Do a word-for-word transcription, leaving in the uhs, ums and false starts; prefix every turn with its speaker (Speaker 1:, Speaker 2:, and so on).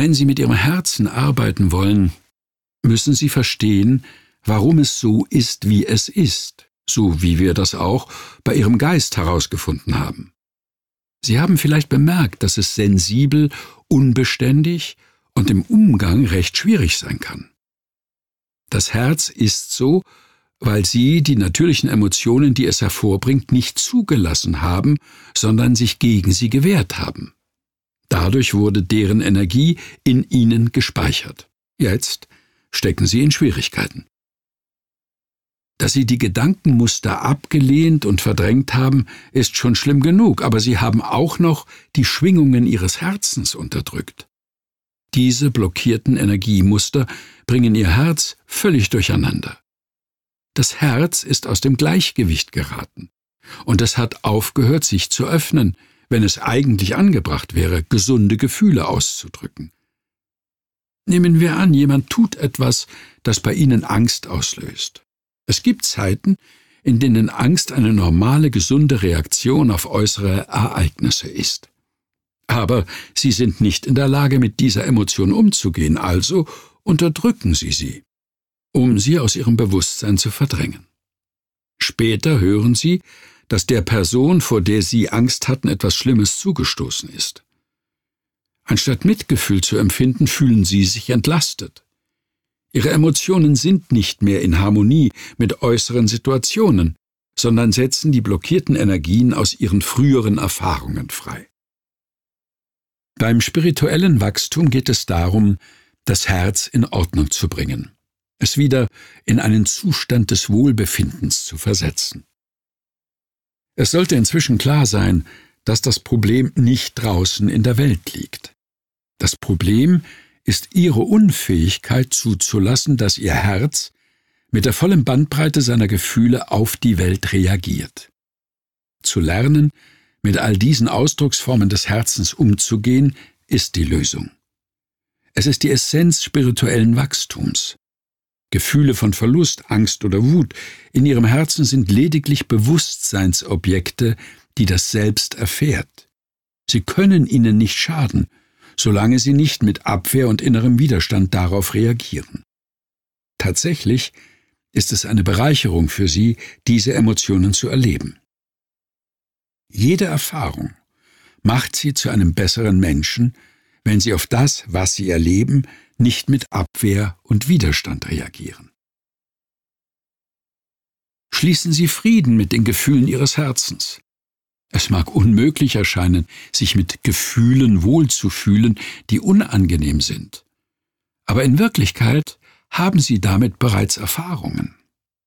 Speaker 1: Wenn Sie mit Ihrem Herzen arbeiten wollen, müssen Sie verstehen, warum es so ist, wie es ist, so wie wir das auch bei Ihrem Geist herausgefunden haben. Sie haben vielleicht bemerkt, dass es sensibel, unbeständig und im Umgang recht schwierig sein kann. Das Herz ist so, weil Sie die natürlichen Emotionen, die es hervorbringt, nicht zugelassen haben, sondern sich gegen sie gewehrt haben. Dadurch wurde deren Energie in Ihnen gespeichert. Jetzt stecken Sie in Schwierigkeiten. Dass Sie die Gedankenmuster abgelehnt und verdrängt haben, ist schon schlimm genug, aber Sie haben auch noch die Schwingungen Ihres Herzens unterdrückt. Diese blockierten Energiemuster bringen Ihr Herz völlig durcheinander. Das Herz ist aus dem Gleichgewicht geraten, und es hat aufgehört, sich zu öffnen, wenn es eigentlich angebracht wäre, gesunde Gefühle auszudrücken. Nehmen wir an, jemand tut etwas, das bei Ihnen Angst auslöst. Es gibt Zeiten, in denen Angst eine normale, gesunde Reaktion auf äußere Ereignisse ist. Aber Sie sind nicht in der Lage, mit dieser Emotion umzugehen, also unterdrücken Sie sie, um sie aus Ihrem Bewusstsein zu verdrängen. Später hören Sie, dass der Person, vor der Sie Angst hatten, etwas Schlimmes zugestoßen ist. Anstatt Mitgefühl zu empfinden, fühlen Sie sich entlastet. Ihre Emotionen sind nicht mehr in Harmonie mit äußeren Situationen, sondern setzen die blockierten Energien aus ihren früheren Erfahrungen frei. Beim spirituellen Wachstum geht es darum, das Herz in Ordnung zu bringen, es wieder in einen Zustand des Wohlbefindens zu versetzen. Es sollte inzwischen klar sein, dass das Problem nicht draußen in der Welt liegt. Das Problem ist Ihre Unfähigkeit zuzulassen, dass Ihr Herz mit der vollen Bandbreite seiner Gefühle auf die Welt reagiert. Zu lernen, mit all diesen Ausdrucksformen des Herzens umzugehen, ist die Lösung. Es ist die Essenz spirituellen Wachstums. Gefühle von Verlust, Angst oder Wut in Ihrem Herzen sind lediglich Bewusstseinsobjekte, die das Selbst erfährt. Sie können Ihnen nicht schaden, solange Sie nicht mit Abwehr und innerem Widerstand darauf reagieren. Tatsächlich ist es eine Bereicherung für Sie, diese Emotionen zu erleben. Jede Erfahrung macht Sie zu einem besseren Menschen, wenn Sie auf das, was Sie erleben, nicht mit Abwehr und Widerstand reagieren. Schließen Sie Frieden mit den Gefühlen Ihres Herzens. Es mag unmöglich erscheinen, sich mit Gefühlen wohlzufühlen, die unangenehm sind. Aber in Wirklichkeit haben Sie damit bereits Erfahrungen.